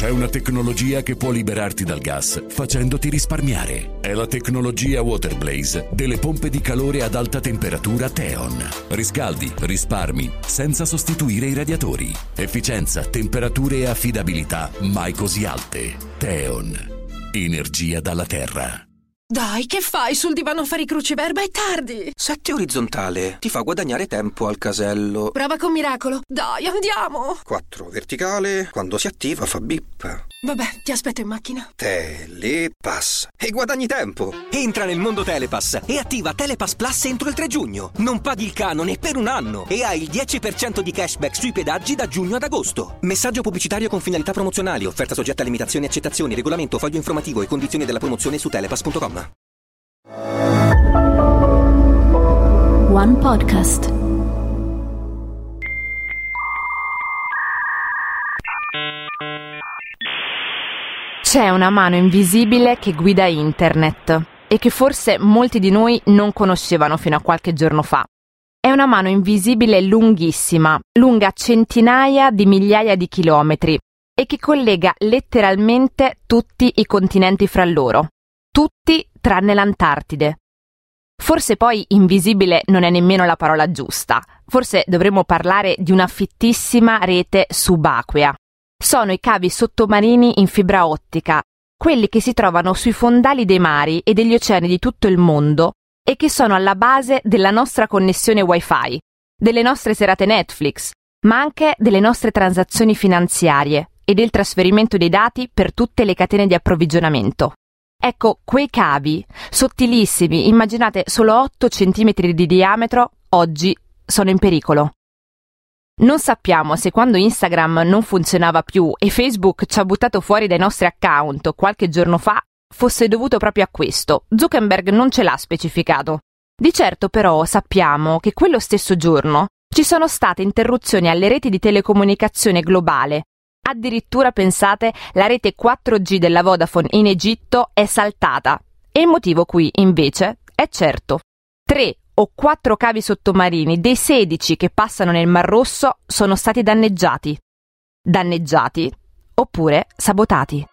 C'è una tecnologia che può liberarti dal gas facendoti risparmiare. È la tecnologia Waterblaze delle pompe di calore ad alta temperatura Theon. Riscaldi, risparmi, senza sostituire i radiatori. Efficienza, temperature e affidabilità mai così alte. Theon. Energia dalla terra. Dai, che fai sul divano a fare i cruciverba? È tardi! 7 orizzontale ti fa guadagnare tempo al casello. Prova con Miracolo. Dai, andiamo! 4 verticale, quando si attiva fa bip. Vabbè, ti aspetto in macchina. Telepass. E guadagni tempo. Entra nel mondo Telepass e attiva Telepass Plus entro il 3 giugno. Non paghi il canone per un anno e hai il 10% di cashback sui pedaggi da giugno ad agosto. Messaggio pubblicitario con finalità promozionali. Offerta soggetta a limitazioni e accettazioni. Regolamento, foglio informativo e condizioni della promozione su telepass.com. One Podcast. C'è una mano invisibile che guida internet e che forse molti di noi non conoscevano fino a qualche giorno fa. È una mano invisibile lunghissima, lunga centinaia di migliaia di chilometri e che collega letteralmente tutti i continenti fra loro, tutti tranne l'Antartide. Forse poi invisibile non è nemmeno la parola giusta, forse dovremmo parlare di una fittissima rete subacquea. Sono i cavi sottomarini in fibra ottica, quelli che si trovano sui fondali dei mari e degli oceani di tutto il mondo e che sono alla base della nostra connessione Wi-Fi, delle nostre serate Netflix, ma anche delle nostre transazioni finanziarie e del trasferimento dei dati per tutte le catene di approvvigionamento. Ecco, quei cavi, sottilissimi, immaginate solo 8 centimetri di diametro, oggi sono in pericolo. Non sappiamo se quando Instagram non funzionava più e Facebook ci ha buttato fuori dai nostri account qualche giorno fa fosse dovuto proprio a questo. Zuckerberg non ce l'ha specificato. Di certo però sappiamo che quello stesso giorno ci sono state interruzioni alle reti di telecomunicazione globale. Addirittura, pensate, la rete 4G della Vodafone in Egitto è saltata. E il motivo qui, invece, è certo. 3 o 4 cavi sottomarini dei 16 che passano nel Mar Rosso sono stati danneggiati. Danneggiati oppure sabotati.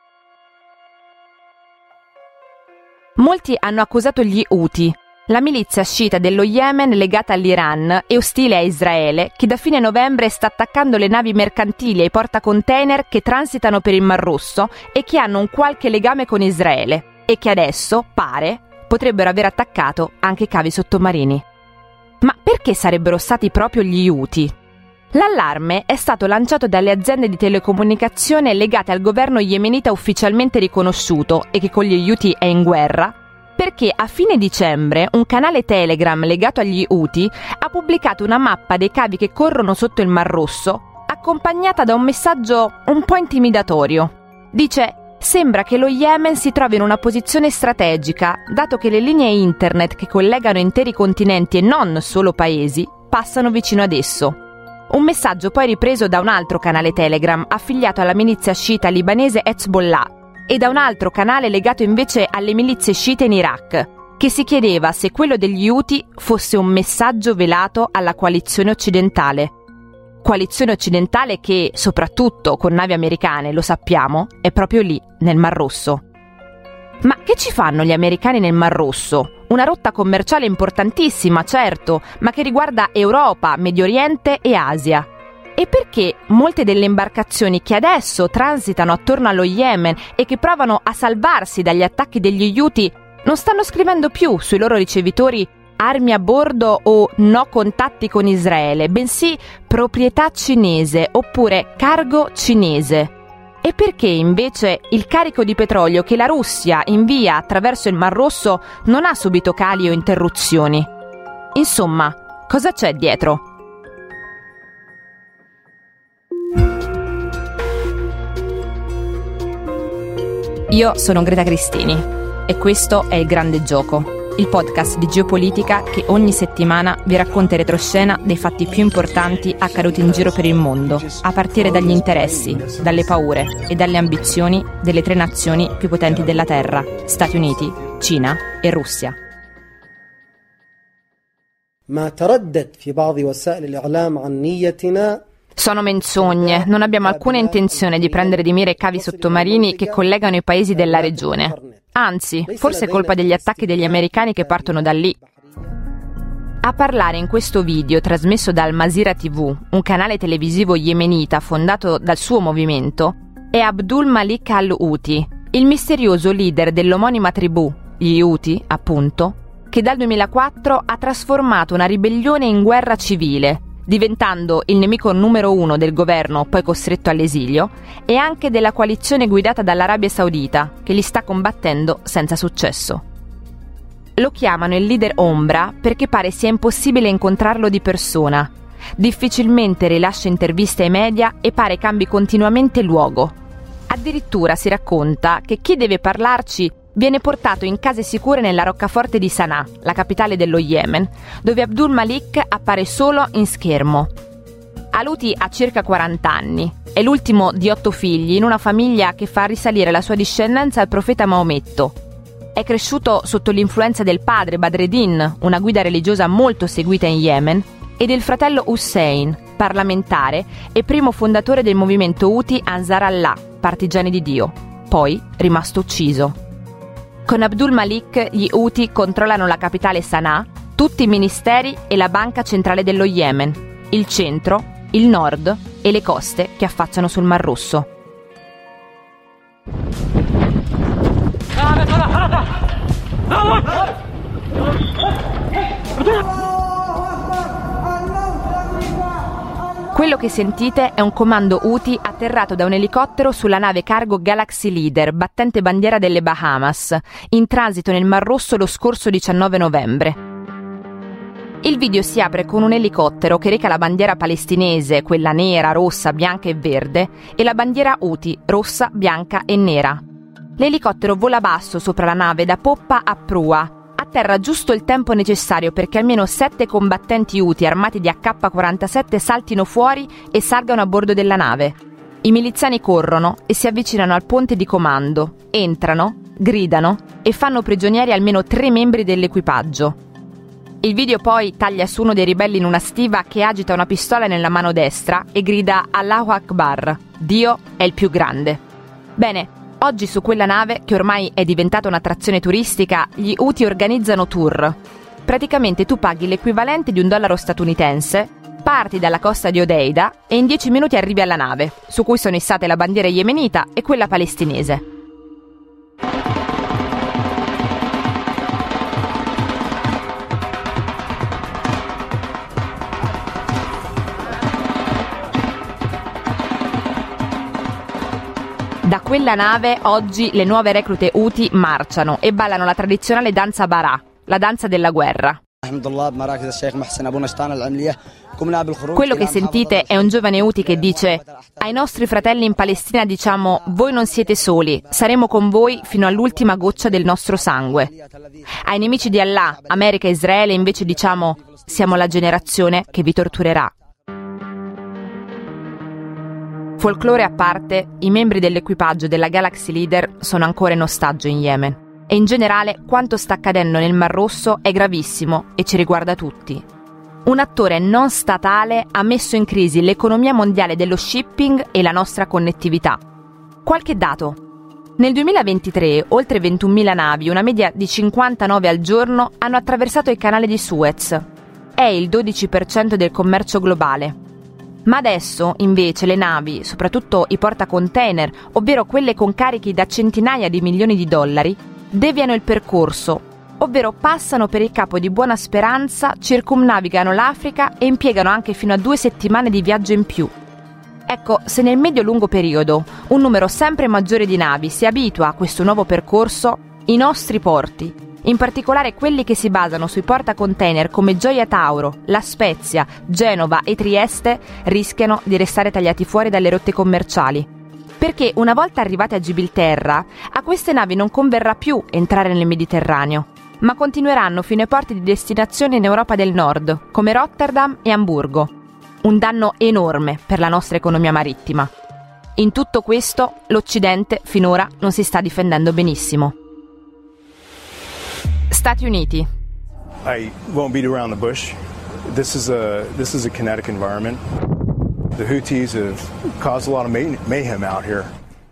Molti hanno accusato gli Houthi, la milizia sciita dello Yemen legata all'Iran e ostile a Israele, che da fine novembre sta attaccando le navi mercantili e i portacontainer che transitano per il Mar Rosso e che hanno un qualche legame con Israele e che adesso, pare, potrebbero aver attaccato anche i cavi sottomarini. Ma perché sarebbero stati proprio gli Houthi? L'allarme è stato lanciato dalle aziende di telecomunicazione legate al governo yemenita ufficialmente riconosciuto e che con gli Houthi è in guerra, perché a fine dicembre un canale Telegram legato agli Houthi ha pubblicato una mappa dei cavi che corrono sotto il Mar Rosso, accompagnata da un messaggio un po' intimidatorio. Dice: sembra che lo Yemen si trovi in una posizione strategica, dato che le linee internet che collegano interi continenti e non solo paesi passano vicino ad esso. Un messaggio poi ripreso da un altro canale Telegram affiliato alla milizia sciita libanese Hezbollah e da un altro canale legato invece alle milizie sciite in Iraq, che si chiedeva se quello degli Houthi fosse un messaggio velato alla coalizione occidentale. Coalizione occidentale che, soprattutto con navi americane, lo sappiamo, è proprio lì, nel Mar Rosso. Ma che ci fanno gli americani nel Mar Rosso? Una rotta commerciale importantissima, certo, ma che riguarda Europa, Medio Oriente e Asia. E perché molte delle imbarcazioni che adesso transitano attorno allo Yemen e che provano a salvarsi dagli attacchi degli Houthi non stanno scrivendo più sui loro ricevitori armi a bordo o no contatti con Israele, bensì proprietà cinese oppure cargo cinese? E perché invece il carico di petrolio che la Russia invia attraverso il Mar Rosso non ha subito cali o interruzioni? Insomma, cosa c'è dietro? Io sono Greta Cristini e questo è Il Grande Gioco, il podcast di geopolitica che ogni settimana vi racconta in retroscena dei fatti più importanti accaduti in giro per il mondo, a partire dagli interessi, dalle paure e dalle ambizioni delle 3 nazioni più potenti della Terra, Stati Uniti, Cina e Russia. ما تردد في بعض وسائل الإعلام عن نيتنا. Sono menzogne, non abbiamo alcuna intenzione di prendere di mira i cavi sottomarini che collegano i paesi della regione. Anzi, forse è colpa degli attacchi degli americani che partono da lì. A parlare in questo video trasmesso da Al Masirah TV, un canale televisivo yemenita fondato dal suo movimento, è Abdul Malik al-Houthi, il misterioso leader dell'omonima tribù, gli Houthi, appunto, che dal 2004 ha trasformato una ribellione in guerra civile, diventando il nemico numero 1 del governo poi costretto all'esilio e anche della coalizione guidata dall'Arabia Saudita, che li sta combattendo senza successo. Lo chiamano il leader ombra perché pare sia impossibile incontrarlo di persona. Difficilmente rilascia interviste ai media e pare cambi continuamente luogo. Addirittura si racconta che chi deve parlarci viene portato in case sicure nella roccaforte di Sana'a, la capitale dello Yemen, dove Abdul Malik appare solo in schermo. Al-Houthi ha circa 40 anni, è l'ultimo di 8 figli in una famiglia che fa risalire la sua discendenza al profeta Maometto. È cresciuto sotto l'influenza del padre Badreddin, una guida religiosa molto seguita in Yemen, e del fratello Hussein, parlamentare e primo fondatore del movimento Houthi Ansar Allah, partigiani di Dio, poi rimasto ucciso. Con Abdul Malik gli Houthi controllano la capitale Sana'a, tutti i ministeri e la banca centrale dello Yemen, il centro, il nord e le coste che affacciano sul Mar Rosso. Quello che sentite è un comando Houthi atterrato da un elicottero sulla nave cargo Galaxy Leader, battente bandiera delle Bahamas, in transito nel Mar Rosso lo scorso 19 novembre. Il video si apre con un elicottero che reca la bandiera palestinese, quella nera, rossa, bianca e verde, e la bandiera Houthi, rossa, bianca e nera. L'elicottero vola basso sopra la nave da poppa a prua. Atterra giusto il tempo necessario perché almeno 7 combattenti Houthi armati di AK-47 saltino fuori e salgano a bordo della nave. I miliziani corrono e si avvicinano al ponte di comando, entrano, gridano e fanno prigionieri almeno 3 membri dell'equipaggio. Il video poi taglia su uno dei ribelli in una stiva che agita una pistola nella mano destra e grida Allahu Akbar, Dio è il più grande. Bene, oggi su quella nave, che ormai è diventata un'attrazione turistica, gli Houthi organizzano tour. Praticamente tu paghi l'equivalente di $1 statunitense, parti dalla costa di Odeida e in 10 minuti arrivi alla nave, su cui sono issate la bandiera yemenita e quella palestinese. Da quella nave oggi le nuove reclute Houthi marciano e ballano la tradizionale danza Barà, la danza della guerra. Quello che sentite è un giovane Houthi che dice: ai nostri fratelli in Palestina diciamo: voi non siete soli, saremo con voi fino all'ultima goccia del nostro sangue. Ai nemici di Allah, America e Israele invece diciamo: siamo la generazione che vi torturerà. Folklore a parte, i membri dell'equipaggio della Galaxy Leader sono ancora in ostaggio in Yemen. E in generale quanto sta accadendo nel Mar Rosso è gravissimo e ci riguarda tutti. Un attore non statale ha messo in crisi l'economia mondiale dello shipping e la nostra connettività. Qualche dato. Nel 2023 oltre 21.000 navi, una media di 59 al giorno, hanno attraversato il canale di Suez. È il 12% del commercio globale. Ma adesso, invece, le navi, soprattutto i portacontainer, ovvero quelle con carichi da centinaia di milioni di dollari, deviano il percorso, ovvero passano per il Capo di Buona Speranza, circumnavigano l'Africa e impiegano anche fino a 2 settimane di viaggio in più. Ecco, se nel medio-lungo periodo un numero sempre maggiore di navi si abitua a questo nuovo percorso, i nostri porti, in particolare quelli che si basano sui portacontainer come Gioia Tauro, La Spezia, Genova e Trieste, rischiano di restare tagliati fuori dalle rotte commerciali. Perché una volta arrivate a Gibilterra, a queste navi non converrà più entrare nel Mediterraneo, ma continueranno fino ai porti di destinazione in Europa del Nord, come Rotterdam e Amburgo. Un danno enorme per la nostra economia marittima. In tutto questo, l'Occidente finora non si sta difendendo benissimo. Stati Uniti. I won't beat around the bush. This is a kinetic environment. The Houthis have caused a lot of mayhem out here.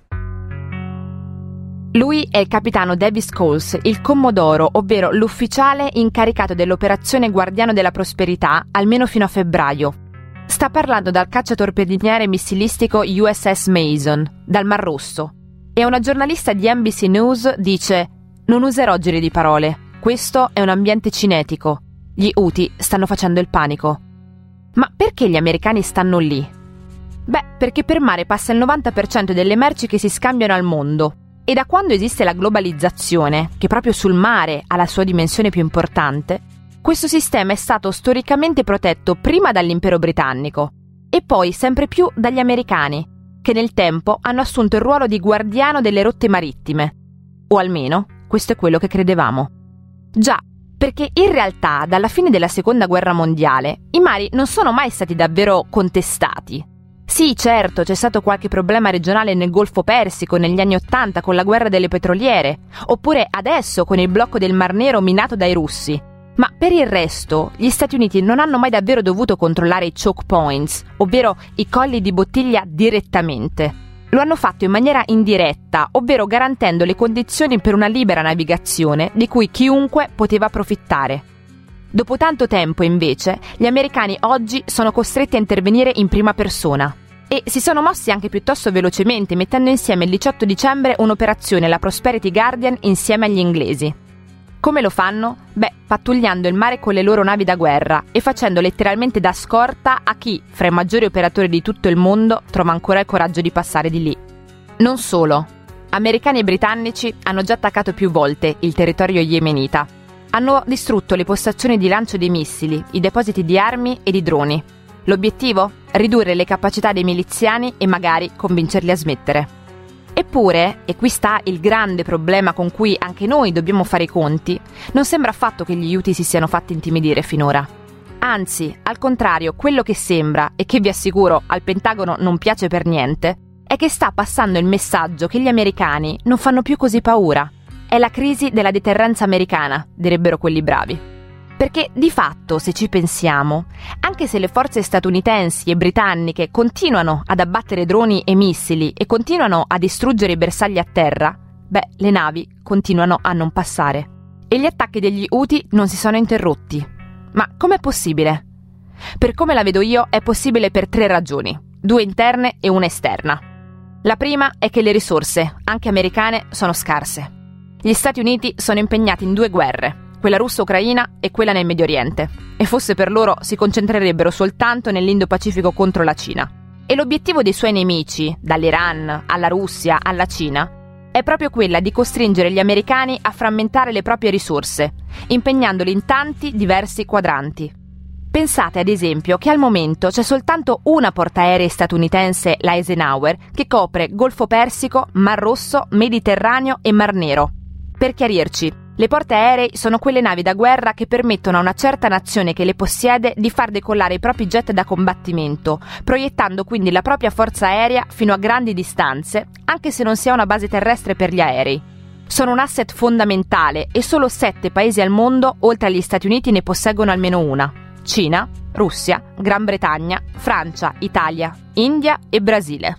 Lui è il capitano Davis Coles, il commodoro, ovvero l'ufficiale incaricato dell'operazione Guardiano della Prosperità, almeno fino a febbraio. Sta parlando dal cacciatorpediniere missilistico USS Mason, dal Mar Rosso. E una giornalista di NBC News dice: «Non userò giri di parole. Questo è un ambiente cinetico. Gli Houthi stanno facendo il panico». Ma perché gli americani stanno lì? Beh, perché per mare passa il 90% delle merci che si scambiano al mondo. E da quando esiste la globalizzazione, che proprio sul mare ha la sua dimensione più importante, questo sistema è stato storicamente protetto prima dall'impero britannico e poi sempre più dagli americani, che nel tempo hanno assunto il ruolo di guardiano delle rotte marittime. O almeno, questo è quello che credevamo. Già, perché in realtà dalla fine della Seconda Guerra Mondiale i mari non sono mai stati davvero contestati. Sì, certo, c'è stato qualche problema regionale nel Golfo Persico negli anni '80 con la guerra delle petroliere, oppure adesso con il blocco del Mar Nero minato dai russi. Ma per il resto, gli Stati Uniti non hanno mai davvero dovuto controllare i choke points, ovvero i colli di bottiglia direttamente. Lo hanno fatto in maniera indiretta, ovvero garantendo le condizioni per una libera navigazione di cui chiunque poteva approfittare. Dopo tanto tempo, invece, gli americani oggi sono costretti a intervenire in prima persona. E si sono mossi anche piuttosto velocemente, mettendo insieme il 18 dicembre un'operazione, la Prosperity Guardian, insieme agli inglesi. Come lo fanno? Beh, pattugliando il mare con le loro navi da guerra e facendo letteralmente da scorta a chi, fra i maggiori operatori di tutto il mondo, trova ancora il coraggio di passare di lì. Non solo. Americani e britannici hanno già attaccato più volte il territorio yemenita. Hanno distrutto le postazioni di lancio dei missili, i depositi di armi e di droni. L'obiettivo? Ridurre le capacità dei miliziani e magari convincerli a smettere. Eppure, e qui sta il grande problema con cui anche noi dobbiamo fare i conti, non sembra affatto che gli Houthi si siano fatti intimidire finora. Anzi, al contrario, quello che sembra, e che vi assicuro al Pentagono non piace per niente, è che sta passando il messaggio che gli americani non fanno più così paura. È la crisi della deterrenza americana, direbbero quelli bravi. Perché di fatto, se ci pensiamo, anche se le forze statunitensi e britanniche continuano ad abbattere droni e missili e continuano a distruggere i bersagli a terra, beh, le navi continuano a non passare. E gli attacchi degli Houthi non si sono interrotti. Ma com'è possibile? Per come la vedo io, è possibile per 3 ragioni, 2 interne e una esterna. La prima è che le risorse, anche americane, sono scarse. Gli Stati Uniti sono impegnati in 2 guerre, quella russo-ucraina e quella nel Medio Oriente, e fosse per loro si concentrerebbero soltanto nell'Indo-Pacifico contro la Cina. E l'obiettivo dei suoi nemici, dall'Iran alla Russia alla Cina, è proprio quella di costringere gli americani a frammentare le proprie risorse, impegnandoli in tanti diversi quadranti. Pensate ad esempio che al momento c'è soltanto una portaerei statunitense, la Eisenhower, che copre Golfo Persico, Mar Rosso, Mediterraneo e Mar Nero. Per chiarirci, le portaerei sono quelle navi da guerra che permettono a una certa nazione che le possiede di far decollare i propri jet da combattimento, proiettando quindi la propria forza aerea fino a grandi distanze, anche se non si ha una base terrestre per gli aerei. Sono un asset fondamentale e solo 7 paesi al mondo, oltre agli Stati Uniti, ne posseggono almeno una: Cina, Russia, Gran Bretagna, Francia, Italia, India e Brasile.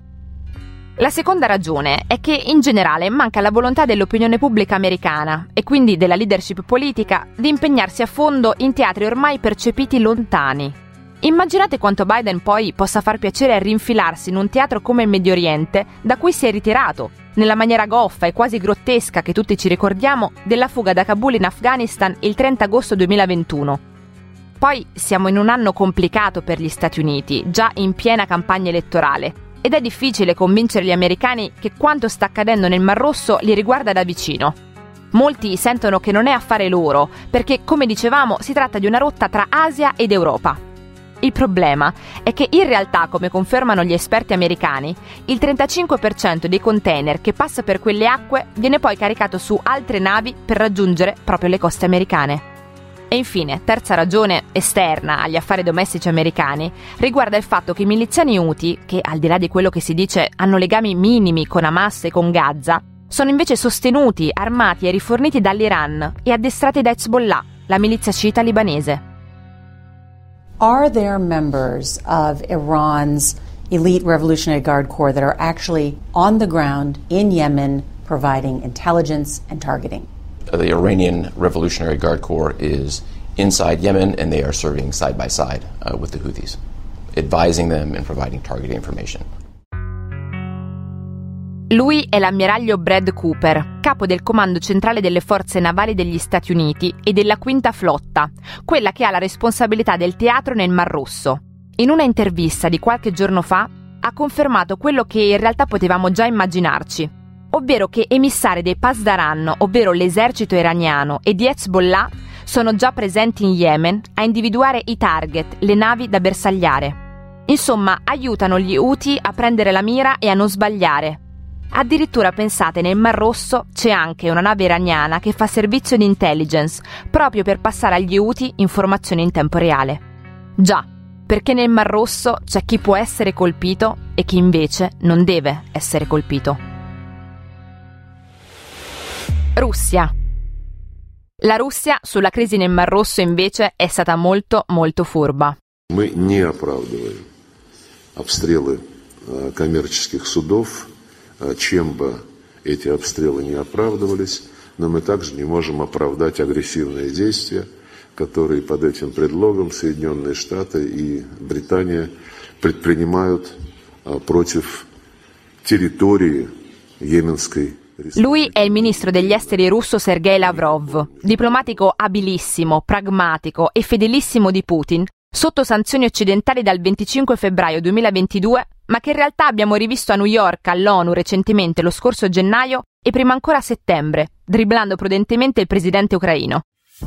La seconda ragione è che in generale manca la volontà dell'opinione pubblica americana e quindi della leadership politica di impegnarsi a fondo in teatri ormai percepiti lontani. Immaginate quanto Biden poi possa far piacere a rinfilarsi in un teatro come il Medio Oriente, da cui si è ritirato, nella maniera goffa e quasi grottesca che tutti ci ricordiamo della fuga da Kabul in Afghanistan il 30 agosto 2021. Poi siamo in un anno complicato per gli Stati Uniti, già in piena campagna elettorale. Ed è difficile convincere gli americani che quanto sta accadendo nel Mar Rosso li riguarda da vicino. Molti sentono che non è affare loro, perché, come dicevamo, si tratta di una rotta tra Asia ed Europa. Il problema è che in realtà, come confermano gli esperti americani, il 35% dei container che passa per quelle acque viene poi caricato su altre navi per raggiungere proprio le coste americane. E infine, terza ragione esterna agli affari domestici americani, riguarda il fatto che i miliziani Houthi, che al di là di quello che si dice hanno legami minimi con Hamas e con Gaza, sono invece sostenuti, armati e riforniti dall'Iran e addestrati da Hezbollah, la milizia sciita libanese. Are there members of Iran's elite Revolutionary Guard Corps that are actually on the ground in Yemen providing intelligence and targeting. The Iranian Revolutionary Guard Corps is inside Yemen and they are serving side by side with the Houthis, advising them and providing targeting information. Lui è l'ammiraglio Brad Cooper, capo del Comando Centrale delle Forze Navali degli Stati Uniti e della Quinta Flotta, quella che ha la responsabilità del teatro nel Mar Rosso. In una intervista di qualche giorno fa ha confermato quello che in realtà potevamo già immaginarci, ovvero che emissari dei Pasdaran, ovvero l'esercito iraniano, e di Hezbollah sono già presenti in Yemen a individuare i target, le navi da bersagliare. Insomma, aiutano gli Houthi a prendere la mira e a non sbagliare. Addirittura, pensate, nel Mar Rosso c'è anche una nave iraniana che fa servizio di intelligence proprio per passare agli Houthi informazioni in tempo reale. Già, perché nel Mar Rosso c'è chi può essere colpito e chi invece non deve essere colpito. Russia. La Russia sulla crisi nel Mar Rosso invece è stata molto molto furba. Мы не оправдываем обстрелы коммерческих судов, чем бы эти обстрелы не оправдывались, но мы также не можем оправдать агрессивные действия, которые под этим предлогом Соединенные Штаты и Британия предпринимают против территории Йеменской. Lui è il ministro degli esteri russo Sergei Lavrov, diplomatico abilissimo, pragmatico e fedelissimo di Putin, sotto sanzioni occidentali dal 25 febbraio 2022, ma che in realtà abbiamo rivisto a New York all'ONU recentemente lo scorso gennaio e prima ancora a settembre, dribblando prudentemente il presidente ucraino.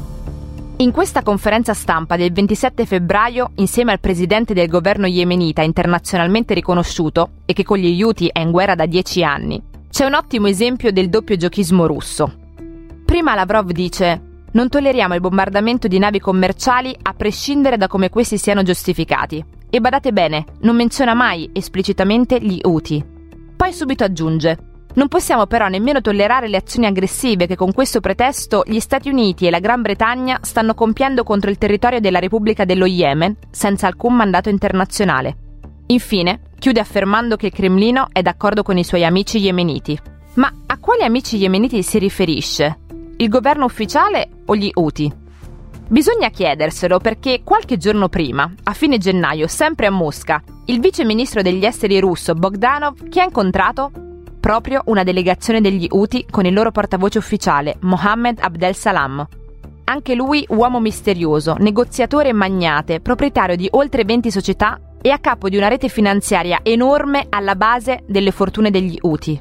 In questa conferenza stampa del 27 febbraio, insieme al presidente del governo yemenita internazionalmente riconosciuto e che con gli Houthi è in guerra da 10 anni, c'è un ottimo esempio del doppio giochismo russo. Prima Lavrov dice: non tolleriamo il bombardamento di navi commerciali a prescindere da come questi siano giustificati. E badate bene, non menziona mai esplicitamente gli Houthi. Poi subito aggiunge: non possiamo però nemmeno tollerare le azioni aggressive che con questo pretesto gli Stati Uniti e la Gran Bretagna stanno compiendo contro il territorio della Repubblica dello Yemen senza alcun mandato internazionale. Infine, chiude affermando che il Cremlino è d'accordo con i suoi amici yemeniti. Ma a quali amici yemeniti si riferisce? Il governo ufficiale o gli Houthi? Bisogna chiederselo perché qualche giorno prima, a fine gennaio, sempre a Mosca, il vice ministro degli esteri russo Bogdanov chi ha incontrato? Proprio una delegazione degli Houthi con il loro portavoce ufficiale, Mohammed Abdel Salam. Anche lui uomo misterioso, negoziatore e magnate, proprietario di oltre 20 società e a capo di una rete finanziaria enorme alla base delle fortune degli Houthi.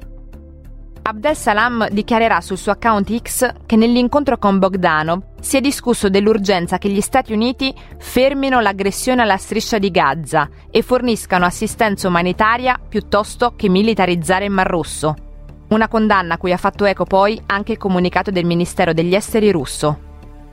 Abdel Salam dichiarerà sul suo account X che nell'incontro con Bogdanov si è discusso dell'urgenza che gli Stati Uniti fermino l'aggressione alla striscia di Gaza e forniscano assistenza umanitaria piuttosto che militarizzare il Mar Rosso. Una condanna a cui ha fatto eco poi anche il comunicato del Ministero degli Esteri russo.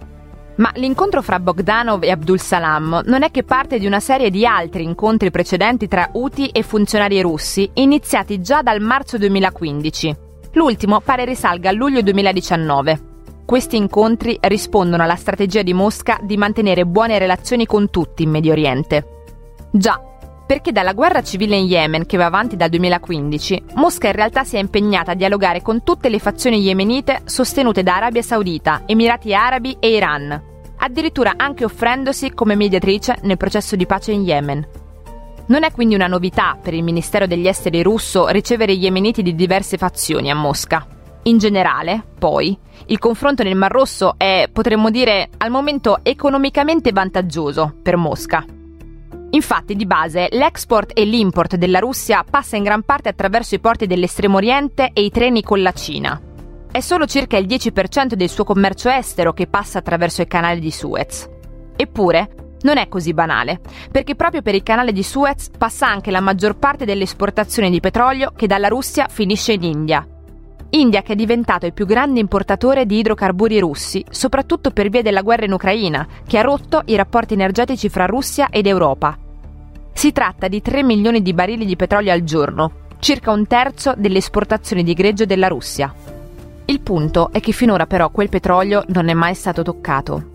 Ma l'incontro fra Bogdanov e Abdul Salam non è che parte di una serie di altri incontri precedenti tra Houthi e funzionari russi iniziati già dal marzo 2015. L'ultimo pare risalga a luglio 2019. Questi incontri rispondono alla strategia di Mosca di mantenere buone relazioni con tutti in Medio Oriente. Già, perché dalla guerra civile in Yemen, che va avanti dal 2015, Mosca in realtà si è impegnata a dialogare con tutte le fazioni yemenite sostenute da Arabia Saudita, Emirati Arabi e Iran, addirittura anche offrendosi come mediatrice nel processo di pace in Yemen. Non è quindi una novità per il Ministero degli Esteri russo ricevere yemeniti di diverse fazioni a Mosca. In generale, poi, il confronto nel Mar Rosso è, potremmo dire, al momento economicamente vantaggioso per Mosca. Infatti, di base, l'export e l'import della Russia passa in gran parte attraverso i porti dell'Estremo Oriente e i treni con la Cina. È solo circa il 10% del suo commercio estero che passa attraverso il canale di Suez. Eppure, non è così banale, perché proprio per il canale di Suez passa anche la maggior parte delle esportazioni di petrolio che dalla Russia finisce in India. India che è diventato il più grande importatore di idrocarburi russi, soprattutto per via della guerra in Ucraina, che ha rotto i rapporti energetici fra Russia ed Europa. Si tratta di 3 milioni di barili di petrolio al giorno, circa un terzo delle esportazioni di greggio della Russia. Il punto è che finora però quel petrolio non è mai stato toccato.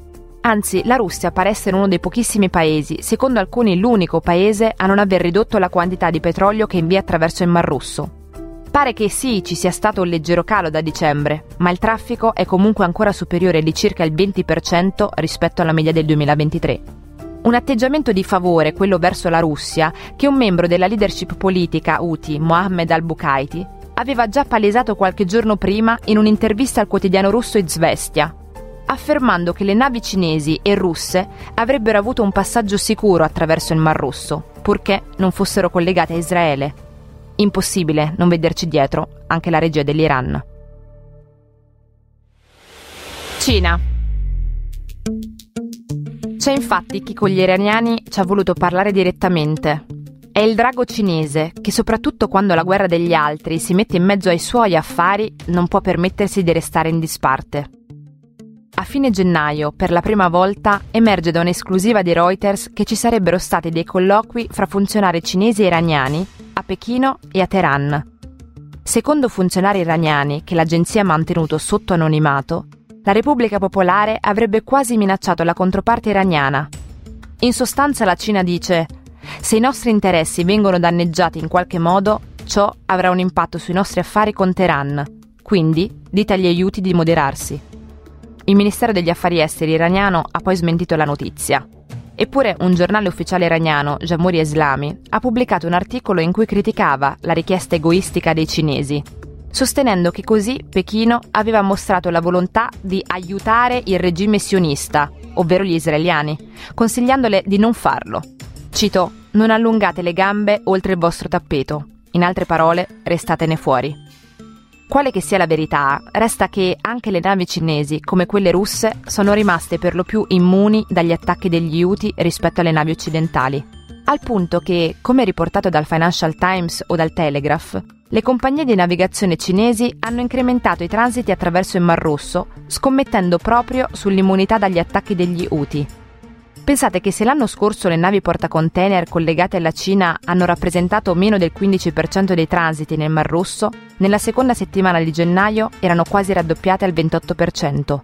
Anzi, la Russia pare essere uno dei pochissimi paesi, secondo alcuni l'unico paese a non aver ridotto la quantità di petrolio che invia attraverso il Mar Rosso. Pare che sì, ci sia stato un leggero calo da dicembre, ma il traffico è comunque ancora superiore di circa il 20% rispetto alla media del 2023. Un atteggiamento di favore, quello verso la Russia, che un membro della leadership politica Houthi, Mohammed al-Bukaiti, aveva già palesato qualche giorno prima in un'intervista al quotidiano russo Izvestia, affermando che le navi cinesi e russe avrebbero avuto un passaggio sicuro attraverso il Mar Rosso, purché non fossero collegate a Israele. Impossibile non vederci dietro anche la regia dell'Iran. Cina. C'è infatti chi con gli iraniani ci ha voluto parlare direttamente. È il drago cinese che, soprattutto quando la guerra degli altri si mette in mezzo ai suoi affari, non può permettersi di restare in disparte. A fine gennaio, per la prima volta, emerge da un'esclusiva di Reuters che ci sarebbero stati dei colloqui fra funzionari cinesi e iraniani a Pechino e a Teheran. Secondo funzionari iraniani, che l'agenzia ha mantenuto sotto anonimato, la Repubblica Popolare avrebbe quasi minacciato la controparte iraniana. In sostanza la Cina dice: se i nostri interessi vengono danneggiati in qualche modo, ciò avrà un impatto sui nostri affari con Teheran, quindi dite agli Houthi di moderarsi. Il Ministero degli Affari Esteri iraniano ha poi smentito la notizia. Eppure un giornale ufficiale iraniano, Jamhuri Islami, ha pubblicato un articolo in cui criticava la richiesta egoistica dei cinesi, sostenendo che così Pechino aveva mostrato la volontà di aiutare il regime sionista, ovvero gli israeliani, consigliandole di non farlo. Cito: non allungate le gambe oltre il vostro tappeto. In altre parole, restatene fuori. Quale che sia la verità, resta che anche le navi cinesi, come quelle russe, sono rimaste per lo più immuni dagli attacchi degli Houthi rispetto alle navi occidentali. Al punto che, come riportato dal Financial Times o dal Telegraph, le compagnie di navigazione cinesi hanno incrementato i transiti attraverso il Mar Rosso, scommettendo proprio sull'immunità dagli attacchi degli Houthi. Pensate che se l'anno scorso le navi portacontainer collegate alla Cina hanno rappresentato meno del 15% dei transiti nel Mar Rosso, nella seconda settimana di gennaio erano quasi raddoppiate al 28%.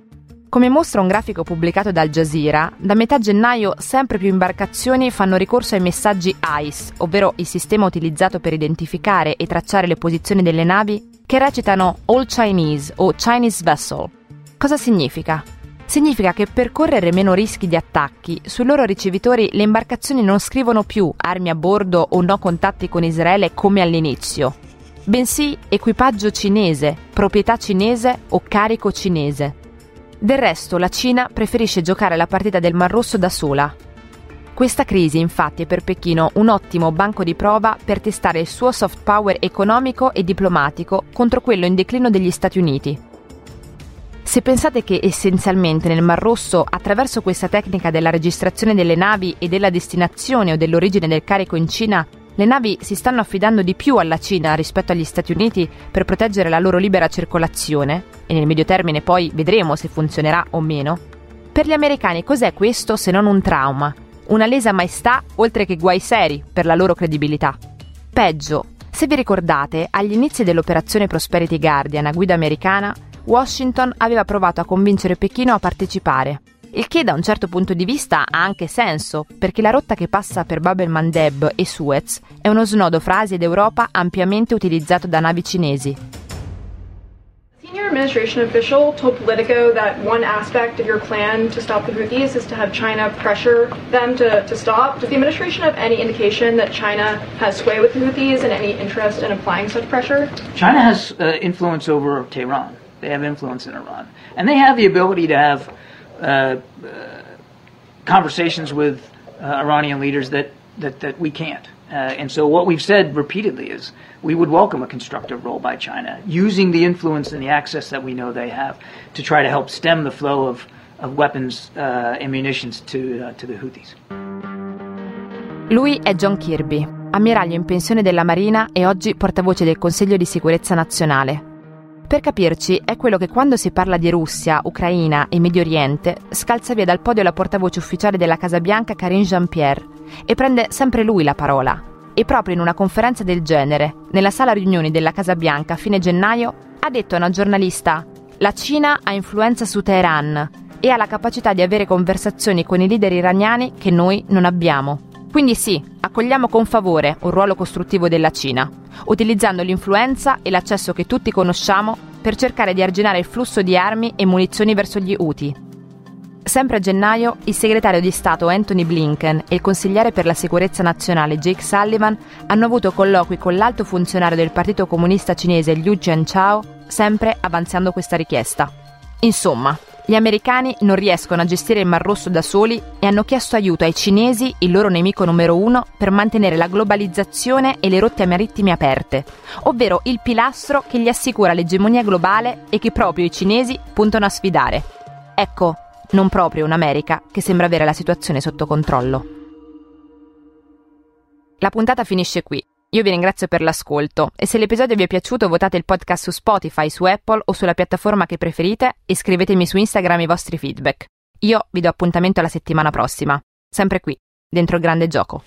Come mostra un grafico pubblicato da Al Jazeera, da metà gennaio sempre più imbarcazioni fanno ricorso ai messaggi ICE, ovvero il sistema utilizzato per identificare e tracciare le posizioni delle navi, che recitano All Chinese o Chinese Vessel. Cosa significa? Significa che per correre meno rischi di attacchi, sui loro ricevitori le imbarcazioni non scrivono più armi a bordo o no contatti con Israele come all'inizio, bensì equipaggio cinese, proprietà cinese o carico cinese. Del resto la Cina preferisce giocare la partita del Mar Rosso da sola. Questa crisi infatti è per Pechino un ottimo banco di prova per testare il suo soft power economico e diplomatico contro quello in declino degli Stati Uniti. Se pensate che essenzialmente nel Mar Rosso, attraverso questa tecnica della registrazione delle navi e della destinazione o dell'origine del carico in Cina, le navi si stanno affidando di più alla Cina rispetto agli Stati Uniti per proteggere la loro libera circolazione, e nel medio termine poi vedremo se funzionerà o meno, per gli americani cos'è questo se non un trauma, una lesa maestà oltre che guai seri per la loro credibilità? Peggio, se vi ricordate, agli inizi dell'operazione Prosperity Guardian a guida americana, Washington aveva provato a convincere Pechino a partecipare, il che da un certo punto di vista ha anche senso, perché la rotta che passa per Bab el-Mandeb e Suez è uno snodo fra Asia ed Europa ampiamente utilizzato da navi cinesi. Senior administration official told Politico that one aspect of your plan to stop the Houthis is to have China pressure them to stop. Does the administration have any indication that China has sway with the Houthis and any interest in applying such pressure? China has influence over Tehran. They have influence in Iran. And they have the ability to have conversations with Iranian leaders that we can't. And so what we've said repeatedly is we would welcome a constructive role by China, using the influence and the access that we know they have to try to help stem the flow of weapons and munitions to the Houthis. Lui è John Kirby, ammiraglio in pensione della Marina e oggi portavoce del Consiglio di Sicurezza Nazionale. Per capirci, è quello che quando si parla di Russia, Ucraina e Medio Oriente scalza via dal podio la portavoce ufficiale della Casa Bianca Karine Jean-Pierre e prende sempre lui la parola. E proprio in una conferenza del genere, nella sala riunioni della Casa Bianca a fine gennaio, ha detto a una giornalista: «La Cina ha influenza su Teheran. e ha la capacità di avere conversazioni con i leader iraniani che noi non abbiamo. Quindi sì, accogliamo con favore un ruolo costruttivo della Cina, utilizzando l'influenza e l'accesso che tutti conosciamo per cercare di arginare il flusso di armi e munizioni verso gli Houthi. Sempre a gennaio, il segretario di Stato Antony Blinken e il consigliere per la sicurezza nazionale Jake Sullivan hanno avuto colloqui con l'alto funzionario del Partito Comunista Cinese Liu Jianchao, sempre avanzando questa richiesta. Insomma, gli americani non riescono a gestire il Mar Rosso da soli e hanno chiesto aiuto ai cinesi, il loro nemico numero 1, per mantenere la globalizzazione e le rotte marittime aperte, ovvero il pilastro che gli assicura l'egemonia globale e che proprio i cinesi puntano a sfidare. Ecco, non proprio un'America che sembra avere la situazione sotto controllo. La puntata finisce qui. Io vi ringrazio per l'ascolto e se l'episodio vi è piaciuto votate il podcast su Spotify, su Apple o sulla piattaforma che preferite e scrivetemi su Instagram i vostri feedback. Io vi do appuntamento la settimana prossima, sempre qui, dentro il Grande Gioco.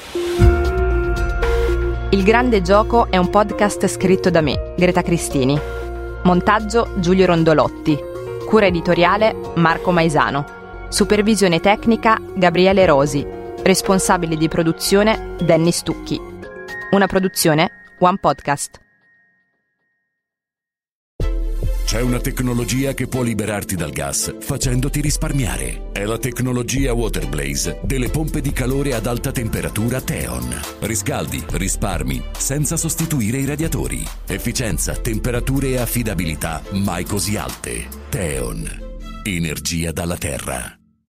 Il Grande Gioco è un podcast scritto da me, Greta Cristini. Montaggio Giulio Rondolotti. Cura editoriale Marco Maisano. Supervisione tecnica Gabriele Rosi. Responsabile di produzione Danny Stucchi. Una produzione One Podcast. C'è una tecnologia che può liberarti dal gas facendoti risparmiare. È la tecnologia Waterblaze delle pompe di calore ad alta temperatura Theon. Riscaldi, risparmi, senza sostituire i radiatori. Efficienza, temperature e affidabilità mai così alte. Theon. Energia dalla terra.